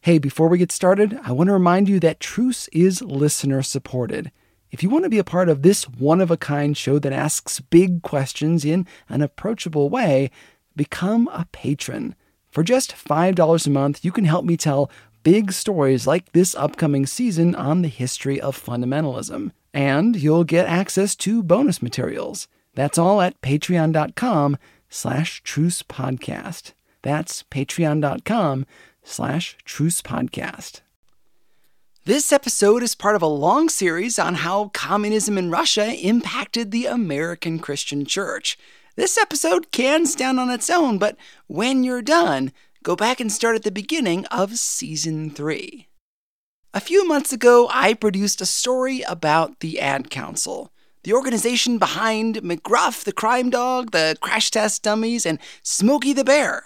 Hey, before we get started, I want to remind you that Truce is listener-supported. If you want to be a part of this one-of-a-kind show that asks big questions in an approachable way, become a patron. For just $5 a month, you can help me tell big stories like this upcoming season on the history of fundamentalism. And you'll get access to bonus materials. That's all at patreon.com/trucepodcast. That's patreon.com/trucepodcast. This episode is part of a long series on how communism in Russia impacted the American Christian Church. This episode can stand on its own, but when you're done, go back and start at the beginning of Season 3. A few months ago, I produced a story about the Ad Council, the organization behind McGruff, the crime dog, the crash test dummies, and Smokey the Bear.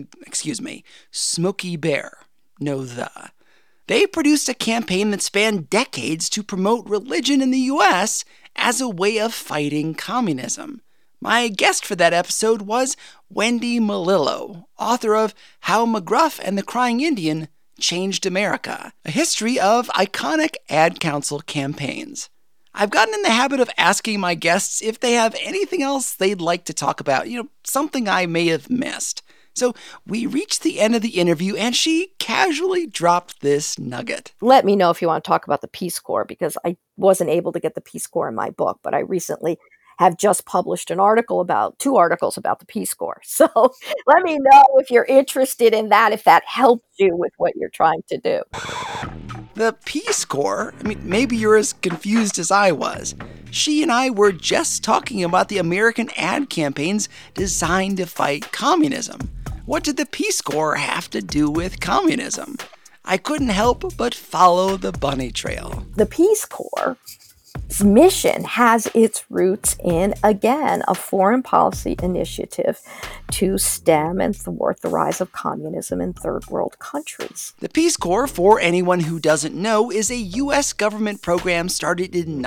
Smokey Bear. No the. They produced a campaign that spanned decades to promote religion in the U.S. as a way of fighting communism. My guest for that episode was Wendy Melillo, author of How McGruff and the Crying Indian Changed America, a history of iconic Ad Council campaigns. I've gotten in the habit of asking my guests if they have anything else they'd like to talk about, something I may have missed. So we reached the end of the interview, and she casually dropped this nugget. Let me know if you want to talk about the Peace Corps, because I wasn't able to get the Peace Corps in my book, but I recently have just published two articles about the Peace Corps. So let me know if you're interested in that, if that helps you with what you're trying to do. The Peace Corps? Maybe you're as confused as I was. She and I were just talking about the American ad campaigns designed to fight communism. What did the Peace Corps have to do with communism? I couldn't help but follow the bunny trail. The Peace Corps' mission has its roots in, again, a foreign policy initiative to stem and thwart the rise of communism in third world countries. The Peace Corps, for anyone who doesn't know, is a U.S. government program started in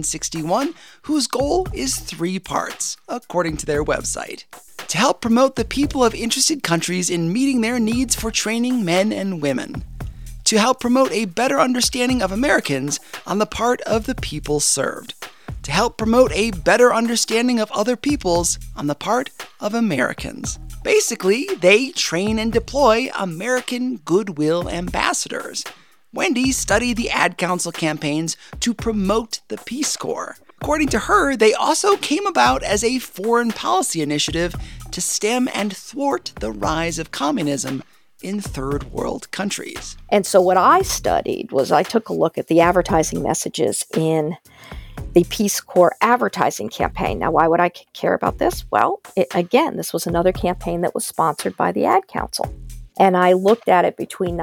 1961 whose goal is 3 parts, according to their website. To help promote the people of interested countries in meeting their needs for training men and women. To help promote a better understanding of Americans on the part of the people served. To help promote a better understanding of other peoples on the part of Americans. Basically, they train and deploy American goodwill ambassadors. Wendy studied the Ad Council campaigns to promote the Peace Corps. According to her, they also came about as a foreign policy initiative to stem and thwart the rise of communism in third world countries. And so what I studied was I took a look at the advertising messages in the Peace Corps advertising campaign. Now, why would I care about this? Well, this was another campaign that was sponsored by the Ad Council. And I looked at it between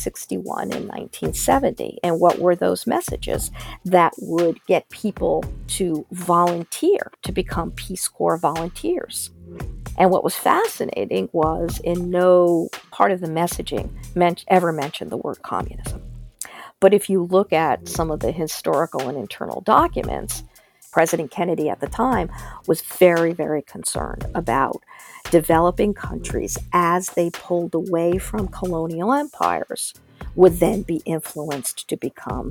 1961 and 1970. And what were those messages that would get people to volunteer, to become Peace Corps volunteers? And what was fascinating was in no part of the messaging ever mentioned the word communism. But if you look at some of the historical and internal documents, President Kennedy at the time was very, very concerned about developing countries as they pulled away from colonial empires would then be influenced to become,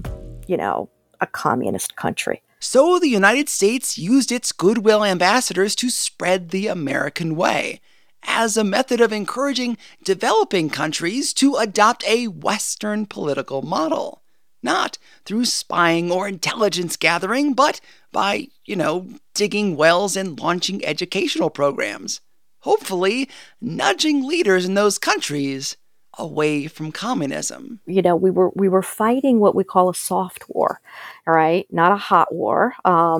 a communist country. So the United States used its goodwill ambassadors to spread the American way as a method of encouraging developing countries to adopt a Western political model. Not through spying or intelligence gathering, but by, digging wells and launching educational programs. Hopefully, nudging leaders in those countries away from communism. We were fighting what we call a soft war, all right? Not a hot war.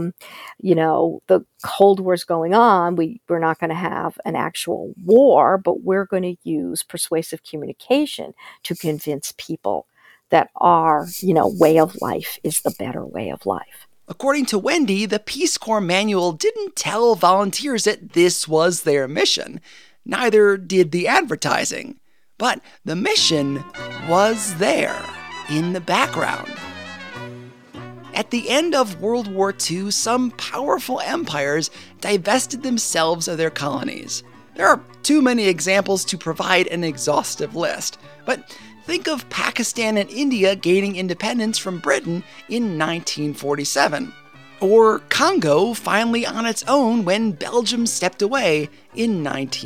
The Cold War's going on. We're not going to have an actual war, but we're going to use persuasive communication to convince people that our, way of life is the better way of life. According to Wendy, the Peace Corps manual didn't tell volunteers that this was their mission. Neither did the advertising. But the mission was there, in the background. At the end of World War II, some powerful empires divested themselves of their colonies. There are too many examples to provide an exhaustive list, but Think of Pakistan and India gaining independence from Britain in 1947. Or Congo finally on its own when Belgium stepped away in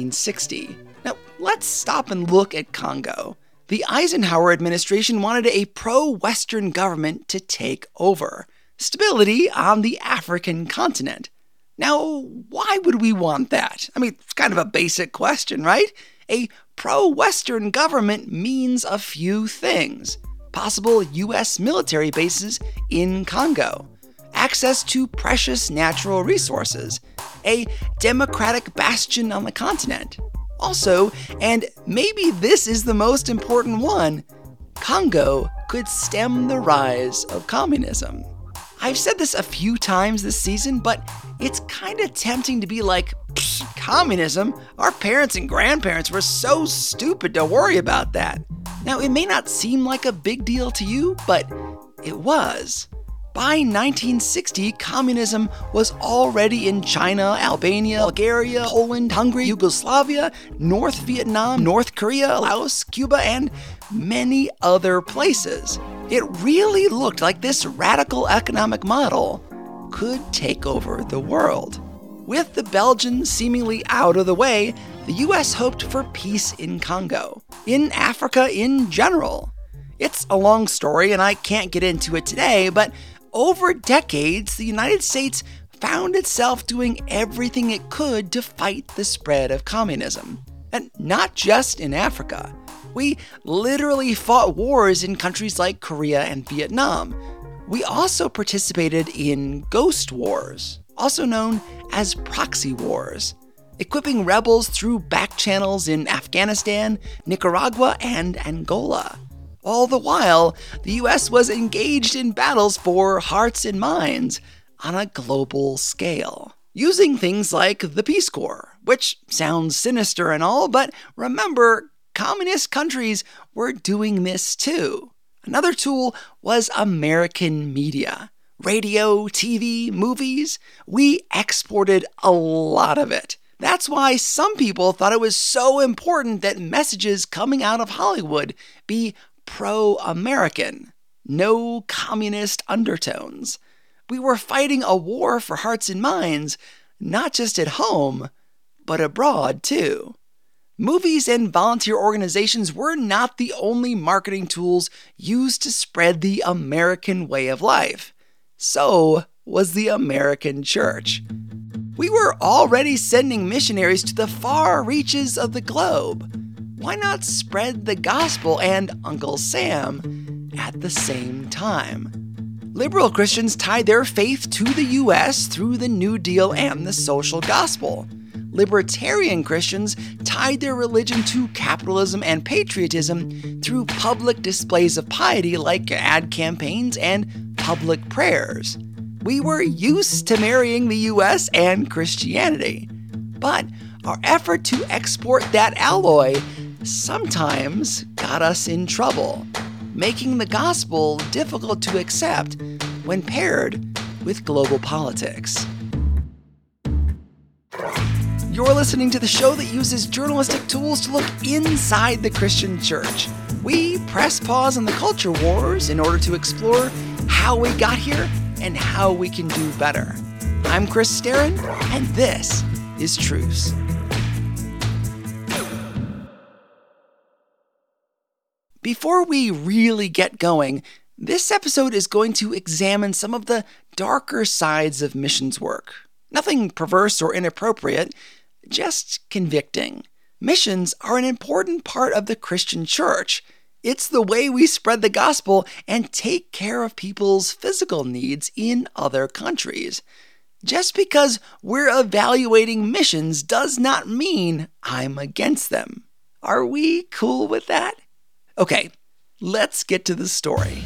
1960. Now, let's stop and look at Congo. The Eisenhower administration wanted a pro-Western government to take over. Stability on the African continent. Now, why would we want that? I mean, it's kind of a basic question, right? A pro-Western government means a few things. Possible U.S. military bases in Congo. Access to precious natural resources. A democratic bastion on the continent. Also, and maybe this is the most important one, Congo could stem the rise of communism. I've said this a few times this season, but it's kind of tempting to be like, communism? Our parents and grandparents were so stupid to worry about that. Now, it may not seem like a big deal to you, but it was. By 1960, communism was already in China, Albania, Bulgaria, Poland, Hungary, Yugoslavia, North Vietnam, North Korea, Laos, Cuba, and many other places. It really looked like this radical economic model could take over the world. With the Belgians seemingly out of the way, the US hoped for peace in Congo, in Africa in general. It's a long story and I can't get into it today, but over decades, the United States found itself doing everything it could to fight the spread of communism. And not just in Africa. We literally fought wars in countries like Korea and Vietnam. We also participated in ghost wars, also known as proxy wars, equipping rebels through back channels in Afghanistan, Nicaragua, and Angola. All the while, the US was engaged in battles for hearts and minds on a global scale, using things like the Peace Corps, which sounds sinister and all, but remember, communist countries were doing this too. Another tool was American media. Radio, TV, movies, we exported a lot of it. That's why some people thought it was so important that messages coming out of Hollywood be pro-American, no communist undertones. We were fighting a war for hearts and minds, not just at home, but abroad too. Movies and volunteer organizations were not the only marketing tools used to spread the American way of life. So was the American church. We were already sending missionaries to the far reaches of the globe. Why not spread the gospel and Uncle Sam at the same time? Liberal Christians tied their faith to the U.S. through the New Deal and the social gospel. Libertarian Christians tied their religion to capitalism and patriotism through public displays of piety like ad campaigns and public prayers. We were used to marrying the U.S. and Christianity. But our effort to export that alloy sometimes got us in trouble, making the gospel difficult to accept when paired with global politics. You're listening to the show that uses journalistic tools to look inside the Christian church. We press pause on the culture wars in order to explore how we got here and how we can do better. I'm Chris Staron, and this is Truce. Before we really get going, this episode is going to examine some of the darker sides of missions work. Nothing perverse or inappropriate, just convicting. Missions are an important part of the Christian church. It's the way we spread the gospel and take care of people's physical needs in other countries. Just because we're evaluating missions does not mean I'm against them. Are we cool with that? Okay, let's get to the story.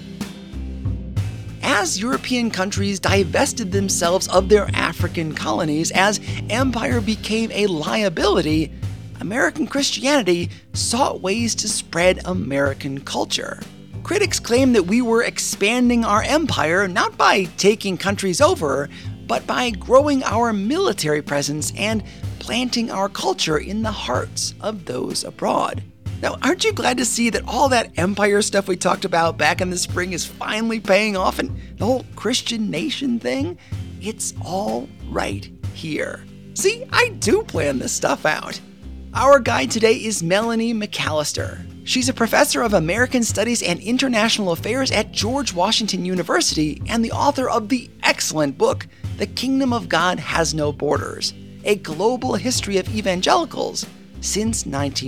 As European countries divested themselves of their African colonies, as empire became a liability, American Christianity sought ways to spread American culture. Critics claim that we were expanding our empire not by taking countries over, but by growing our military presence and planting our culture in the hearts of those abroad. Now, aren't you glad to see that all that empire stuff we talked about back in the spring is finally paying off, and the whole Christian nation thing? It's all right here. See, I do plan this stuff out. Our guide today is Melanie McAllister. She's a professor of American Studies and International Affairs at George Washington University and the author of the excellent book, The Kingdom of God Has No Borders, a global history of evangelicals since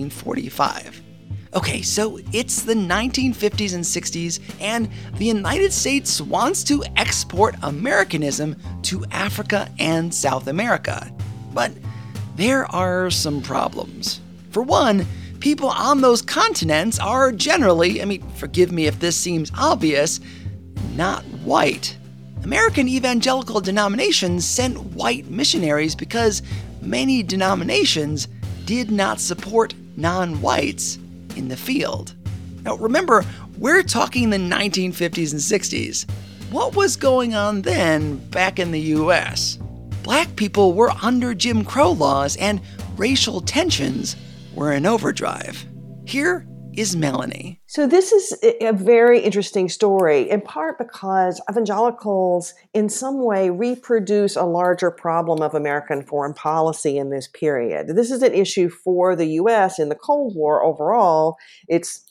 1945. Okay, so it's the 1950s and 60s, and the United States wants to export Americanism to Africa and South America. But there are some problems. For one, people on those continents are generally, forgive me if this seems obvious, not white. American evangelical denominations sent white missionaries because many denominations did not support non-whites in the field. Now remember, we're talking the 1950s and 60s. What was going on then back in the US? Black people were under Jim Crow laws and racial tensions were in overdrive. Here is Melanie. So this is a very interesting story, in part because evangelicals in some way reproduce a larger problem of American foreign policy in this period. This is an issue for the U.S. in the Cold War overall. It's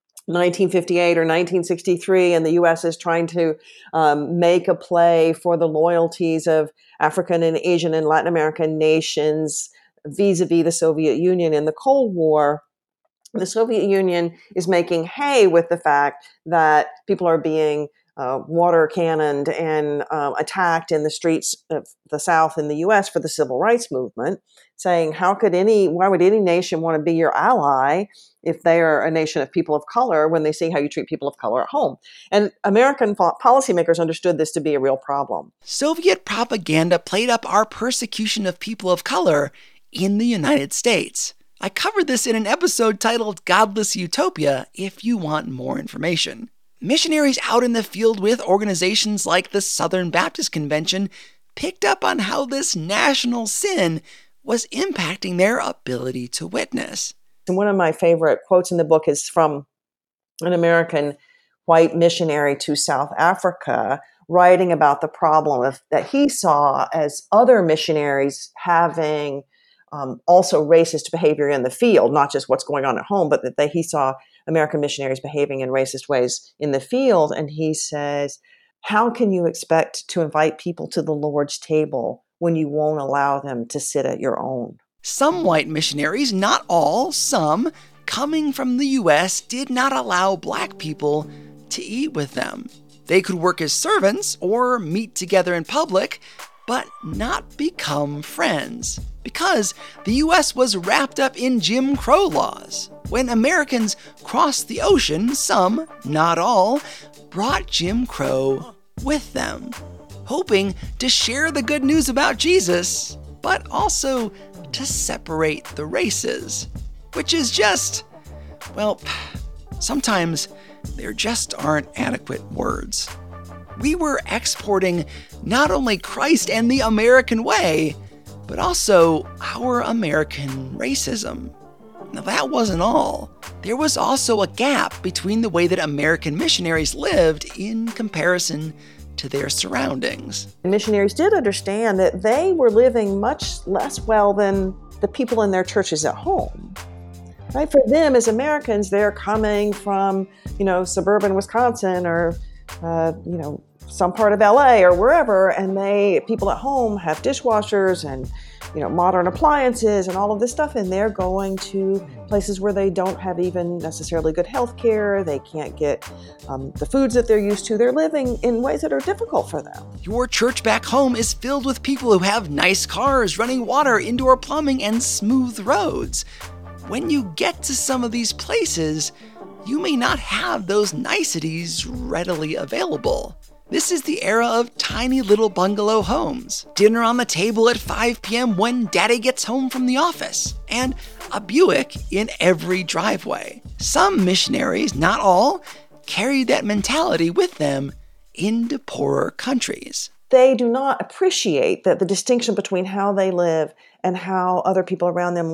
1958 or 1963, and the U.S. is trying to make a play for the loyalties of African and Asian and Latin American nations vis-a-vis the Soviet Union in the Cold War. The Soviet Union is making hay with the fact that people are being water cannoned and attacked in the streets of the South in the U.S. for the civil rights movement, saying, why would any nation want to be your ally if they are a nation of people of color when they see how you treat people of color at home? And American policymakers understood this to be a real problem. Soviet propaganda played up our persecution of people of color in the United States. I covered this in an episode titled Godless Utopia if you want more information. Missionaries out in the field with organizations like the Southern Baptist Convention picked up on how this national sin was impacting their ability to witness. And one of my favorite quotes in the book is from an American white missionary to South Africa, writing about the problem that he saw as other missionaries having also racist behavior in the field, not just what's going on at home, but that he saw American missionaries behaving in racist ways in the field. And he says, how can you expect to invite people to the Lord's table when you won't allow them to sit at your own? Some white missionaries, not all, some, coming from the U.S., did not allow black people to eat with them. They could work as servants or meet together in public, but not become friends, because the U.S. was wrapped up in Jim Crow laws. When Americans crossed the ocean, some, not all, brought Jim Crow with them, hoping to share the good news about Jesus, but also to separate the races, which is just, well, sometimes there just aren't adequate words. We were exporting not only Christ and the American way, but also our American racism. Now, that wasn't all. There was also a gap between the way that American missionaries lived in comparison to their surroundings. Missionaries did understand that they were living much less well than the people in their churches at home. Right? For them, as Americans, they're coming from, suburban Wisconsin or, some part of LA or wherever, and people at home have dishwashers and, modern appliances and all of this stuff, and they're going to places where they don't have even necessarily good health care. They can't get the foods that they're used to. They're living in ways that are difficult for them. Your church back home is filled with people who have nice cars, running water, indoor plumbing, and smooth roads. When you get to some of these places, you may not have those niceties readily available. This is the era of tiny little bungalow homes, dinner on the table at 5 p.m. when daddy gets home from the office, and a Buick in every driveway. Some missionaries, not all, carried that mentality with them into poorer countries. They do not appreciate that the distinction between how they live and how other people around them live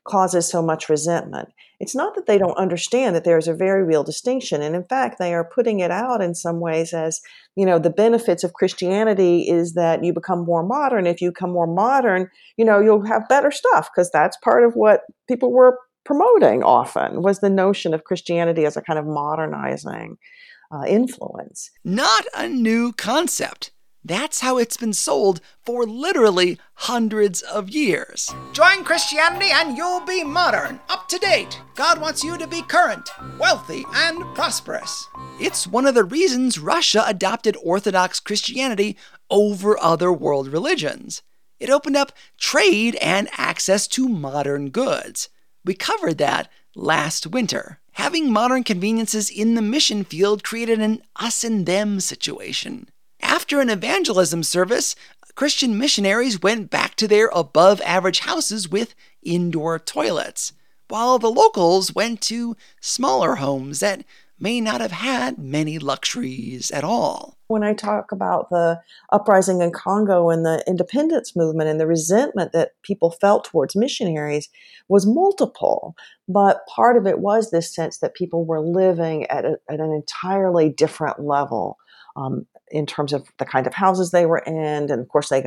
causes so much resentment. It's not that they don't understand that there's a very real distinction. And in fact, they are putting it out in some ways as, the benefits of Christianity is that you become more modern. If you become more modern, you'll have better stuff, because that's part of what people were promoting often, was the notion of Christianity as a kind of modernizing influence. Not a new concept. That's how it's been sold for literally hundreds of years. Join Christianity and you'll be modern, up to date. God wants you to be current, wealthy, and prosperous. It's one of the reasons Russia adopted Orthodox Christianity over other world religions. It opened up trade and access to modern goods. We covered that last winter. Having modern conveniences in the mission field created an us and them situation. After an evangelism service, Christian missionaries went back to their above-average houses with indoor toilets, while the locals went to smaller homes that may not have had many luxuries at all. When I talk about the uprising in Congo and the independence movement and the resentment that people felt towards missionaries was multiple, but part of it was this sense that people were living at an entirely different level in terms of the kind of houses they were in. And of course, they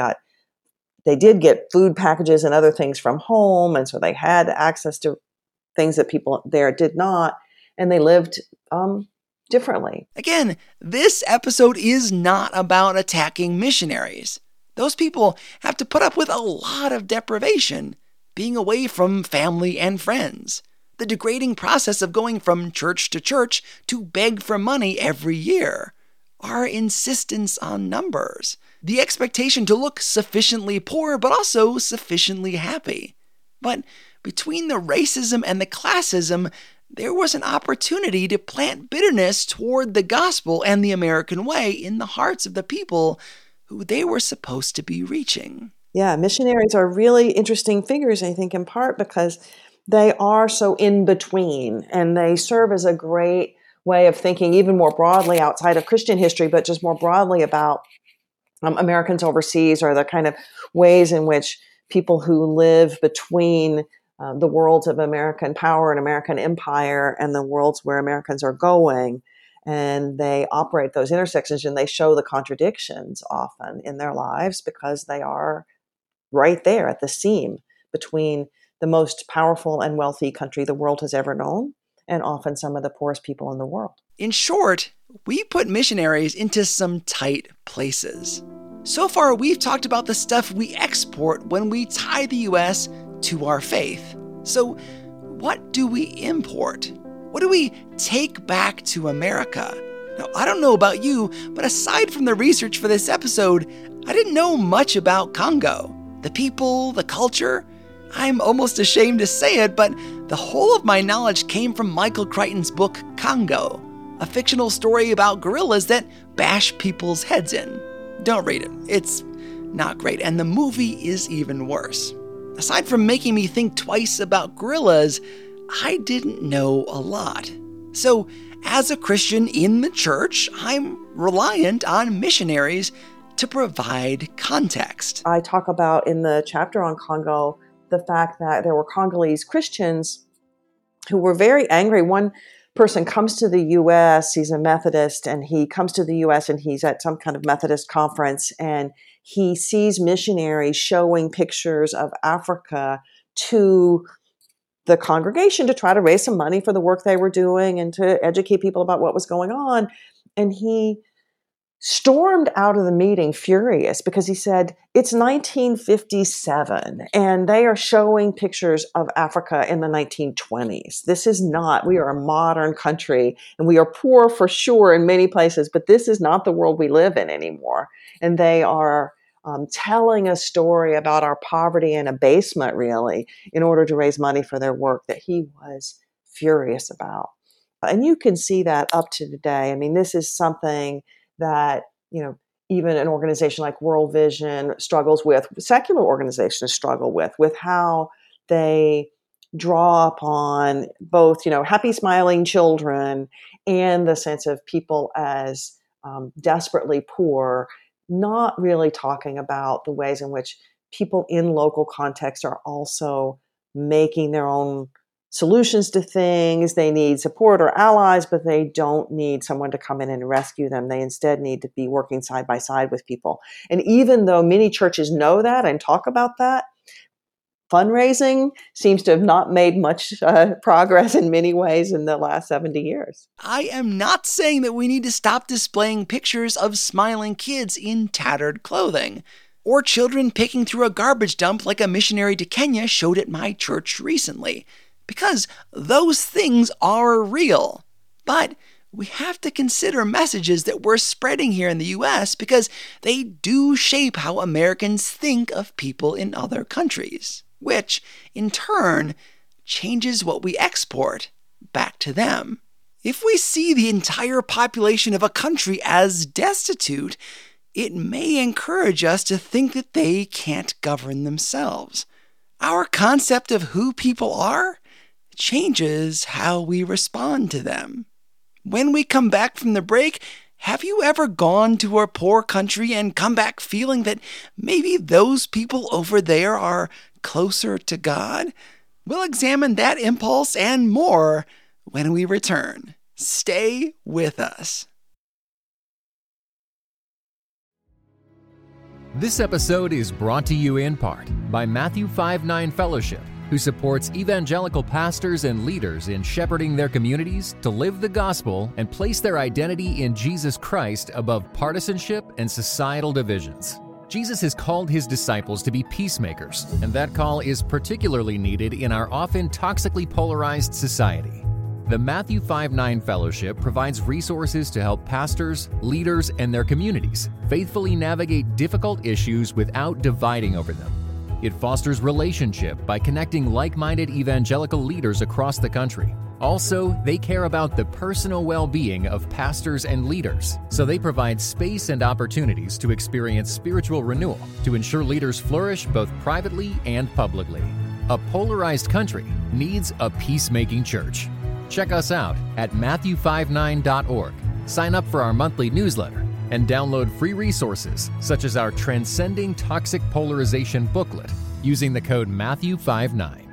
did get food packages and other things from home, and so they had access to things that people there did not, and they lived differently. Again, this episode is not about attacking missionaries. Those people have to put up with a lot of deprivation, being away from family and friends, the degrading process of going from church to beg for money every year, our insistence on numbers, the expectation to look sufficiently poor but also sufficiently happy. But between the racism and the classism, there was an opportunity to plant bitterness toward the gospel and the American way in the hearts of the people who they were supposed to be reaching. Yeah, missionaries are really interesting figures, I think, in part because they are so in between, and they serve as a great way of thinking even more broadly outside of Christian history, but just more broadly about Americans overseas, or the kind of ways in which people who live between the worlds of American power and American empire and the worlds where Americans are going, and they operate those intersections, and they show the contradictions often in their lives because they are right there at the seam between the most powerful and wealthy country the world has ever known and often some of the poorest people in the world. In short, we put missionaries into some tight places. So far, we've talked about the stuff we export when we tie the U.S. to our faith. So, what do we import? What do we take back to America? Now, I don't know about you, but aside from the research for this episode, I didn't know much about Congo. The people, the culture. I'm almost ashamed to say it, but the whole of my knowledge came from Michael Crichton's book, Congo, a fictional story about gorillas that bash people's heads in. Don't read it. It's not great, and the movie is even worse. Aside from making me think twice about gorillas, I didn't know a lot. So, as a Christian in the church, I'm reliant on missionaries to provide context. I talk about in the chapter on Congo the fact that there were Congolese Christians who were very angry. One person comes to the U.S., he's a Methodist, and he comes to the U.S. and he's at some kind of Methodist conference, and he sees missionaries showing pictures of Africa to the congregation to try to raise some money for the work they were doing and to educate people about what was going on. And he stormed out of the meeting furious because he said, it's 1957 and they are showing pictures of Africa in the 1920s. This is not, we are a modern country and we are poor for sure in many places, but this is not the world we live in anymore. And they are telling a story about our poverty and abasement, really, in order to raise money for their work that he was furious about. And you can see that up to today. I mean, this is something that, even an organization like World Vision struggles with, secular organizations struggle with how they draw upon both, happy, smiling children and the sense of people as desperately poor, not really talking about the ways in which people in local contexts are also making their own solutions to things. They need support or allies, but they don't need someone to come in and rescue them. They instead need to be working side by side with people. And even though many churches know that and talk about that, fundraising seems to have not made much progress in many ways in the last 70 years. I am not saying that we need to stop displaying pictures of smiling kids in tattered clothing, or children picking through a garbage dump like a missionary to Kenya showed at my church recently, because those things are real. But we have to consider messages that we're spreading here in the US because they do shape how Americans think of people in other countries, which, in turn, changes what we export back to them. If we see the entire population of a country as destitute, it may encourage us to think that they can't govern themselves. Our concept of who people are changes how we respond to them. When we come back from the break, have you ever gone to a poor country and come back feeling that maybe those people over there are closer to God? We'll examine that impulse and more when we return. Stay with us. This episode is brought to you in part by Matthew 5-9 Fellowship, who supports evangelical pastors and leaders in shepherding their communities to live the gospel and place their identity in Jesus Christ above partisanship and societal divisions. Jesus has called his disciples to be peacemakers, and that call is particularly needed in our often toxically polarized society. The Matthew 5-9 Fellowship provides resources to help pastors, leaders, and their communities faithfully navigate difficult issues without dividing over them. It fosters relationship by connecting like-minded evangelical leaders across the country. Also, they care about the personal well-being of pastors and leaders, so they provide space and opportunities to experience spiritual renewal to ensure leaders flourish both privately and publicly. A polarized country needs a peacemaking church. Check us out at matthew59.org. Sign up for our monthly newsletter and download free resources such as our Transcending Toxic Polarization booklet using the code Matthew59.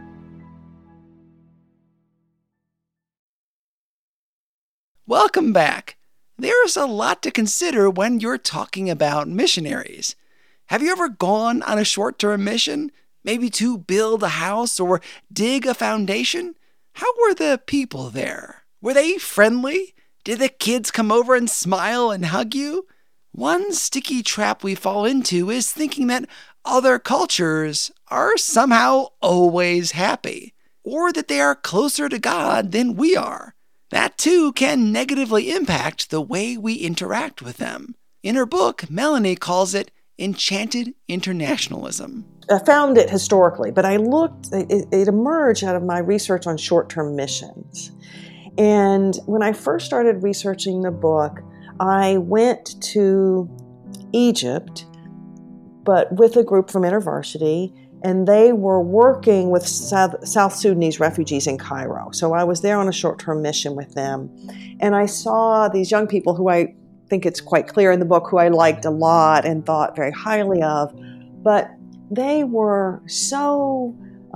Welcome back. There's a lot to consider when you're talking about missionaries. Have you ever gone on a short-term mission? Maybe to build a house or dig a foundation? How were the people there? Were they friendly? Did the kids come over and smile and hug you? One sticky trap we fall into is thinking that other cultures are somehow always happy, or that they are closer to God than we are. That too can negatively impact the way we interact with them. In her book, Melanie calls it enchanted internationalism. I found it historically, but I looked, it emerged out of my research on short-term missions. And when I first started researching the book, I went to Egypt, but with a group from InterVarsity, and they were working with South Sudanese refugees in Cairo. So I was there on a short-term mission with them, and I saw these young people who I think it's quite clear in the book who I liked a lot and thought very highly of, but they were so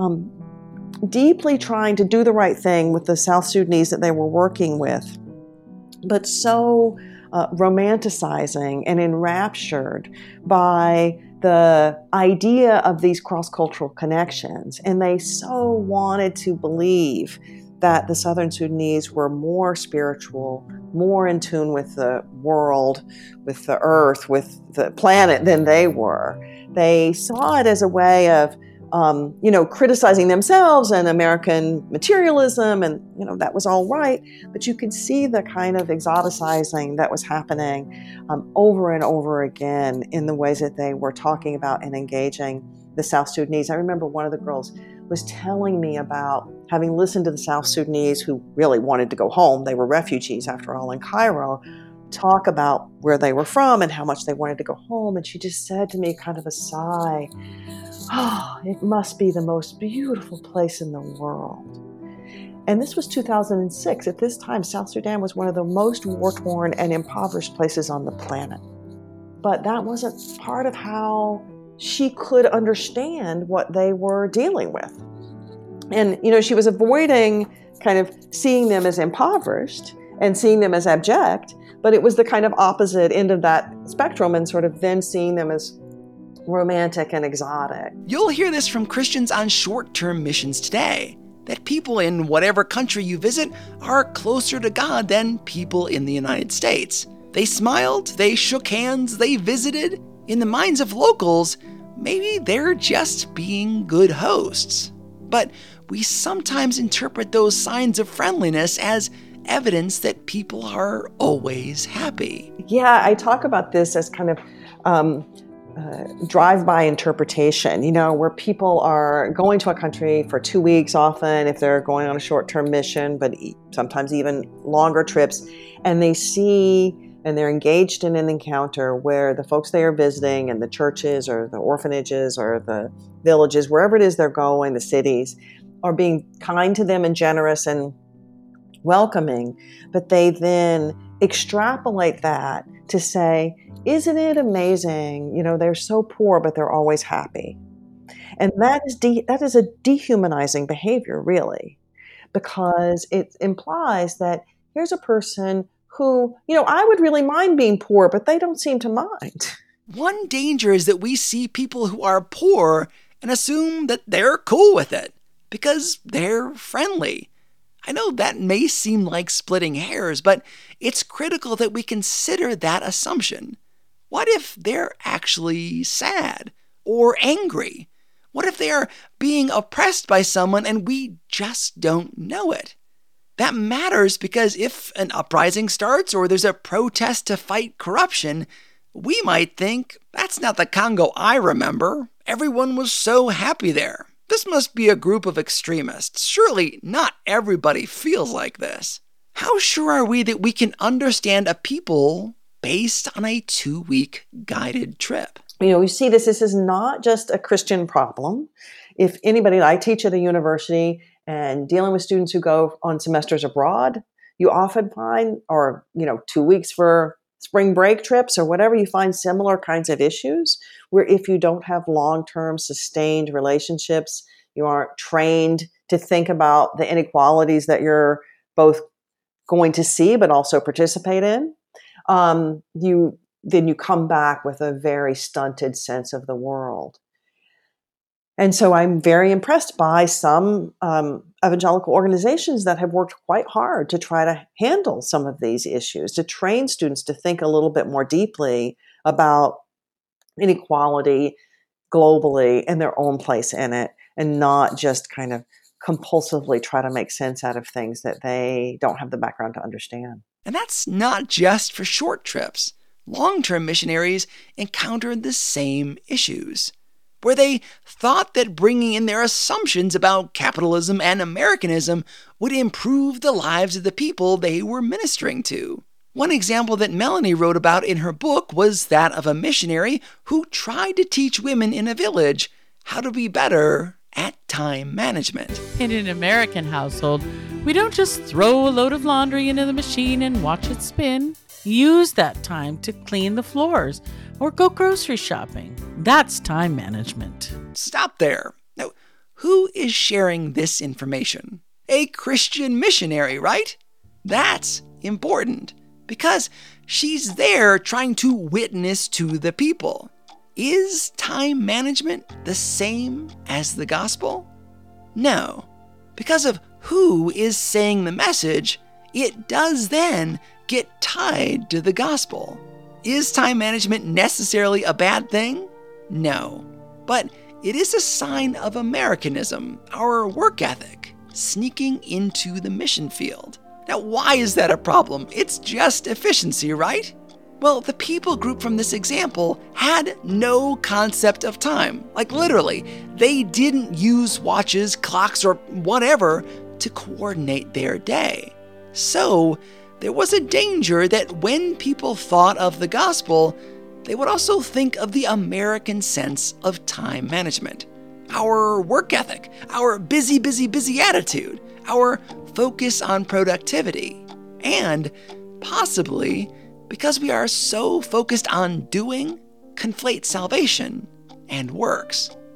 deeply trying to do the right thing with the South Sudanese that they were working with, but so romanticizing and enraptured by the idea of these cross-cultural connections. And they so wanted to believe that the Southern Sudanese were more spiritual, more in tune with the world, with the earth, with the planet than they were. They saw it as a way of criticizing themselves and American materialism, and that was all right. But you could see the kind of exoticizing that was happening over and over again in the ways that they were talking about and engaging the South Sudanese. I remember one of the girls was telling me about having listened to the South Sudanese, who really wanted to go home. They were refugees, after all, in Cairo, talk about where they were from and how much they wanted to go home. And she just said to me, kind of a sigh, "Oh, it must be the most beautiful place in the world." And this was 2006. At this time, South Sudan was one of the most war-torn and impoverished places on the planet. But that wasn't part of how she could understand what they were dealing with. And, she was avoiding kind of seeing them as impoverished and seeing them as abject, but it was the kind of opposite end of that spectrum and sort of then seeing them as romantic and exotic. You'll hear this from Christians on short-term missions today, that people in whatever country you visit are closer to God than people in the United States. They smiled, they shook hands, they visited. In the minds of locals, maybe they're just being good hosts. But we sometimes interpret those signs of friendliness as evidence that people are always happy. Yeah, I talk about this as kind of drive-by interpretation, where people are going to a country for 2 weeks often if they're going on a short-term mission, but sometimes even longer trips, and they see and they're engaged in an encounter where the folks they are visiting and the churches or the orphanages or the villages, wherever it is they're going, the cities, are being kind to them and generous and welcoming, but they then extrapolate that to say, isn't it amazing? They're so poor, but they're always happy. And that is a dehumanizing behavior, really, because it implies that here's a person who, I would really mind being poor, but they don't seem to mind. One danger is that we see people who are poor and assume that they're cool with it because they're friendly. I know that may seem like splitting hairs, but it's critical that we consider that assumption. What if they're actually sad or angry? What if they are being oppressed by someone and we just don't know it? That matters because if an uprising starts or there's a protest to fight corruption, we might think, that's not the Congo I remember. Everyone was so happy there. This must be a group of extremists. Surely not everybody feels like this. How sure are we that we can understand a people based on a 2-week guided trip? You see this is not just a Christian problem. If anybody, I teach at a university and dealing with students who go on semesters abroad, you often find, or 2 weeks for spring break trips or whatever, you find similar kinds of issues where if you don't have long-term sustained relationships, you aren't trained to think about the inequalities that you're both going to see but also participate in, then you come back with a very stunted sense of the world. And so I'm very impressed by some evangelical organizations that have worked quite hard to try to handle some of these issues, to train students to think a little bit more deeply about inequality globally and their own place in it, and not just kind of compulsively try to make sense out of things that they don't have the background to understand. And that's not just for short trips. Long-term missionaries encountered the same issues, where they thought that bringing in their assumptions about capitalism and Americanism would improve the lives of the people they were ministering to. One example that Melanie wrote about in her book was that of a missionary who tried to teach women in a village how to be better at time management. In an American household, we don't just throw a load of laundry into the machine and watch it spin. Use that time to clean the floors or go grocery shopping. That's time management. Stop there. Now, who is sharing this information? A Christian missionary, right? That's important because she's there trying to witness to the people. Is time management the same as the gospel? No. Because of who is saying the message, it does then get tied to the gospel. Is time management necessarily a bad thing? No. But it is a sign of Americanism, our work ethic, sneaking into the mission field. Now, why is that a problem? It's just efficiency, right? Well, the people group from this example had no concept of time. Like literally, they didn't use watches, clocks, or whatever to coordinate their day. So, there was a danger that when people thought of the gospel, they would also think of the American sense of time management. Our work ethic, our busy, busy, busy attitude, our focus on productivity, and possibly, because we are so focused on doing, conflate salvation and works.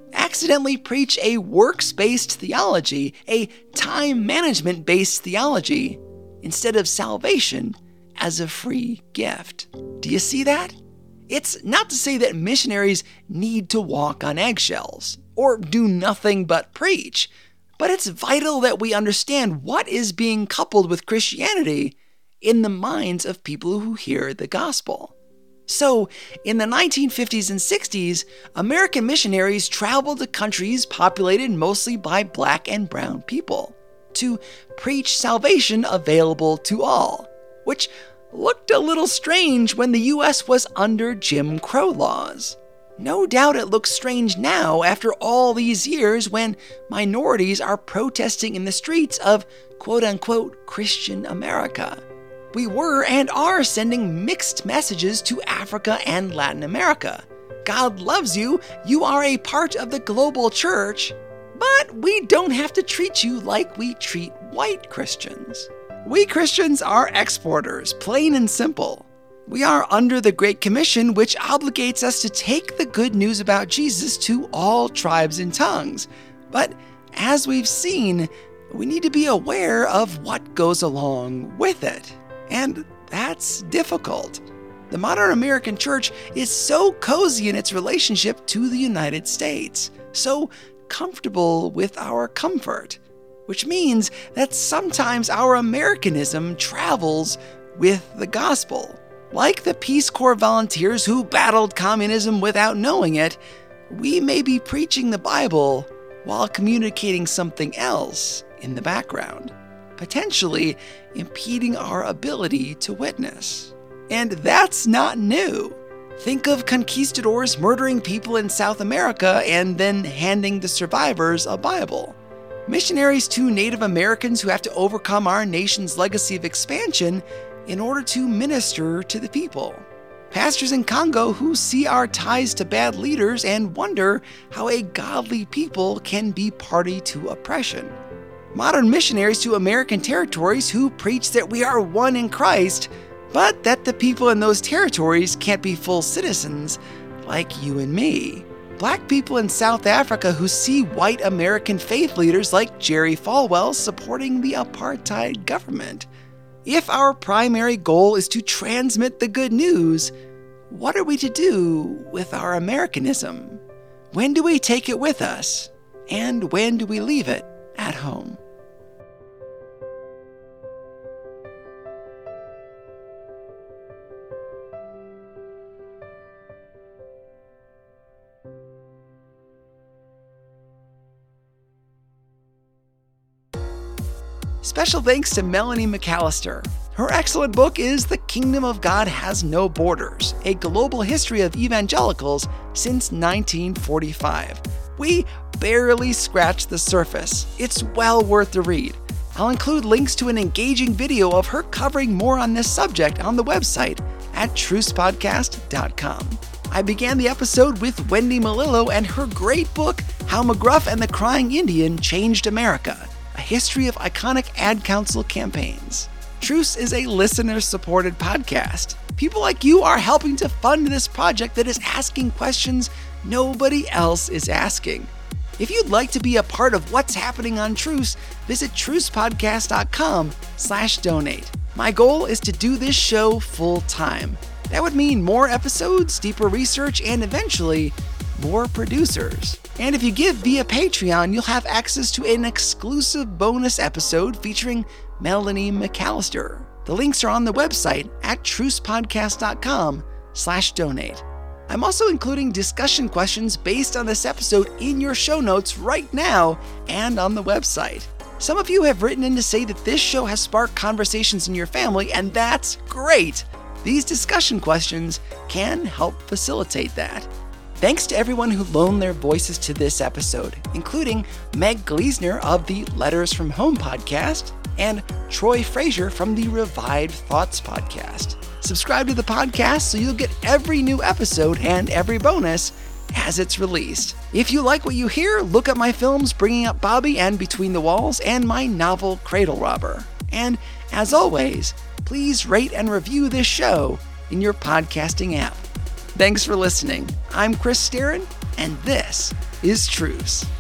accidentally preach a works-based theology, a time management-based theology, instead of salvation as a free gift. Do you see that? It's not to say that missionaries need to walk on eggshells or do nothing but preach, but it's vital that we understand what is being coupled with Christianity in the minds of people who hear the gospel. So, in the 1950s and 60s, American missionaries traveled to countries populated mostly by black and brown people to preach salvation available to all, which looked a little strange when the U.S. was under Jim Crow laws. No doubt it looks strange now after all these years when minorities are protesting in the streets of quote-unquote Christian America. We were and are sending mixed messages to Africa and Latin America. God loves you, you are a part of the global church, but we don't have to treat you like we treat white Christians. We Christians are exporters, plain and simple. We are under the Great Commission, which obligates us to take the good news about Jesus to all tribes and tongues. But as we've seen, we need to be aware of what goes along with it. And that's difficult. The modern American church is so cozy in its relationship to the United States, so comfortable with our comfort, which means that sometimes our Americanism travels with the gospel. Like the Peace Corps volunteers who battled communism without knowing it, we may be preaching the Bible while communicating something else in the background, potentially impeding our ability to witness. And that's not new. Think of conquistadors murdering people in South America and then handing the survivors a Bible. Missionaries to Native Americans who have to overcome our nation's legacy of expansion in order to minister to the people. Pastors in Congo who see our ties to bad leaders and wonder how a godly people can be party to oppression. Modern missionaries to American territories who preach that we are one in Christ, but that the people in those territories can't be full citizens like you and me. Black people in South Africa who see white American faith leaders like Jerry Falwell supporting the apartheid government. If our primary goal is to transmit the good news, what are we to do with our Americanism? When do we take it with us? And when do we leave it at home? Special thanks to Melanie McAllister. Her excellent book is The Kingdom of God Has No Borders, a global history of evangelicals since 1945. We barely scratched the surface. It's well worth the read. I'll include links to an engaging video of her covering more on this subject on the website at trucepodcast.com. I began the episode with Wendy Melillo and her great book, How McGruff and the Crying Indian Changed America, a history of iconic ad council campaigns. Truce is a listener-supported podcast. People like you are helping to fund this project that is asking questions nobody else is asking. If you'd like to be a part of what's happening on Truce, visit trucepodcast.com/donate. My goal is to do this show full-time. That would mean more episodes, deeper research, and eventually, more producers. And if you give via Patreon, you'll have access to an exclusive bonus episode featuring Melanie McAllister. The links are on the website at trucepodcast.com/donate. I'm also including discussion questions based on this episode in your show notes right now and on the website. Some of you have written in to say that this show has sparked conversations in your family, and that's great. These discussion questions can help facilitate that. Thanks to everyone who loaned their voices to this episode, including Meg Gleesner of the Letters from Home podcast and Troy Frazier from the Revived Thoughts podcast. Subscribe to the podcast so you'll get every new episode and every bonus as it's released. If you like what you hear, look at my films Bringing Up Bobby and Between the Walls and my novel Cradle Robber. And as always, please rate and review this show in your podcasting app. Thanks for listening. I'm Chris Staron, and this is Truce.